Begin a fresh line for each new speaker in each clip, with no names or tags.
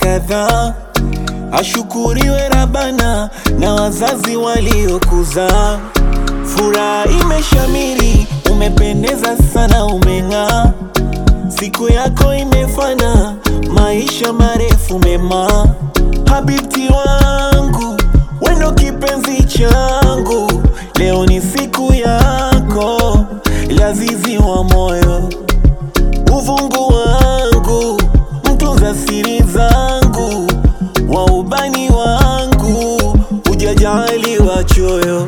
kadhaa. Ashukuriwe Rabbana na wazazi waliokuzaa. Furaha imeshamiri, umependeza sana, umeng'aa. Siku yako imefana, maisha marefu mema. Habibti wangu, wewe ndo kipenzi changu. Leo ni siku yako, lazizi wa moyo. Uvungu wangu, mtunza siri zangu. Wa ubani wangu, hujajali wachoyo.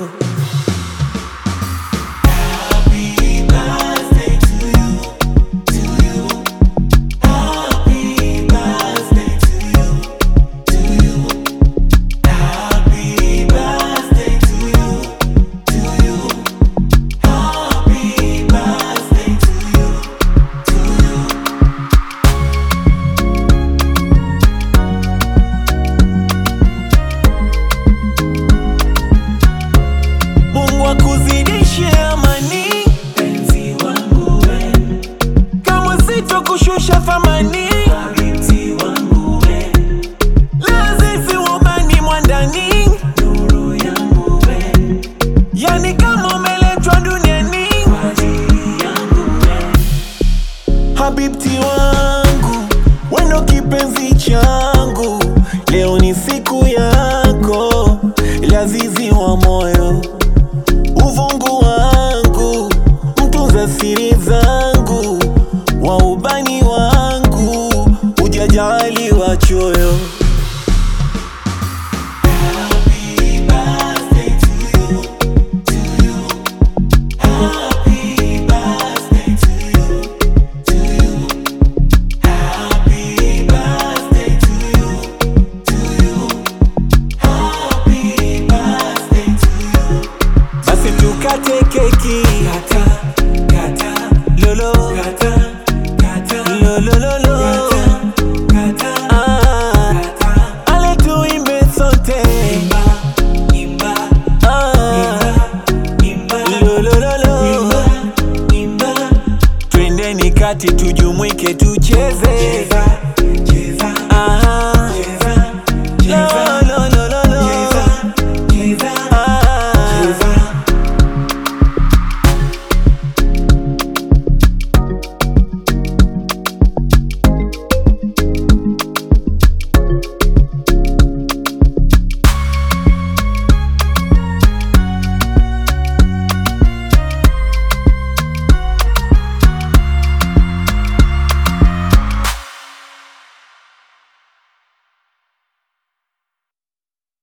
Wakuzidishe amani, penzi wangu we. Kama sitokushusha thamani, habibti wangu we. Lazizi ubani mwandani, nuru yangu we. Yani kama umeletwa duniani kwa ajili yangu we. Habibti wangu, wewe ndo kipenzi changu. Leo ni siku yako, lazizi wa moyo. Uvungu wangu, mtunza siri zangu. Wa ubani wangu, hujajali wachoyo. Happy birthday to you, to you. Happy birthday to you, to you. Happy birthday to you, to you. Happy birthday to you. Basi tukate keki, kata, kata, lolo, kata, kata, lolo, lolo, kata, kata, ale tuimbe sote, imba, imba, imba, lolo, lolo, imba, twendeni kati tujumuike tucheze.